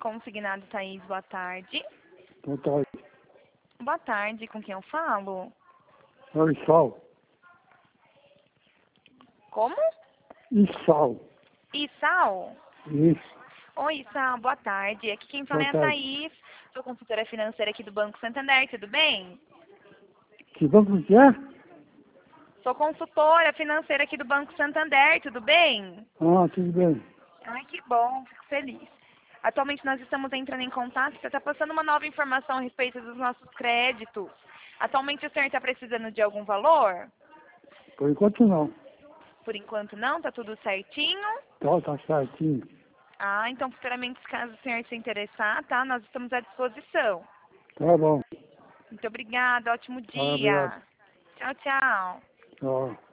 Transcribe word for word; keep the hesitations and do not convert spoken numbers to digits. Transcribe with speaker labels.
Speaker 1: Consignado Thaís, boa tarde.
Speaker 2: Boa tarde.
Speaker 1: Boa tarde, com quem eu falo?
Speaker 2: Oi, Sal.
Speaker 1: Como?
Speaker 2: Isal.
Speaker 1: Isal?
Speaker 2: Isso.
Speaker 1: Oi, Isal, boa tarde. Aqui quem fala
Speaker 2: Boa
Speaker 1: é a
Speaker 2: tarde.
Speaker 1: Thaís, sou consultora financeira aqui do Banco Santander, tudo bem?
Speaker 2: Que banco que é?
Speaker 1: Sou consultora financeira aqui do Banco Santander, tudo bem?
Speaker 2: Ah, tudo bem.
Speaker 1: Ai, que bom, fico feliz. Atualmente nós estamos entrando em contato para estar passando uma nova informação a respeito dos nossos créditos. Atualmente o senhor está precisando de algum valor?
Speaker 2: Por enquanto não.
Speaker 1: Por enquanto não, tá tudo certinho?
Speaker 2: Tá, tá certinho.
Speaker 1: Ah, então futuramente, caso o senhor se interessar, tá? Nós estamos à disposição.
Speaker 2: Tá bom.
Speaker 1: Muito obrigada, ótimo
Speaker 2: Tá, obrigado.
Speaker 1: dia. Tchau, tchau.
Speaker 2: Tchau.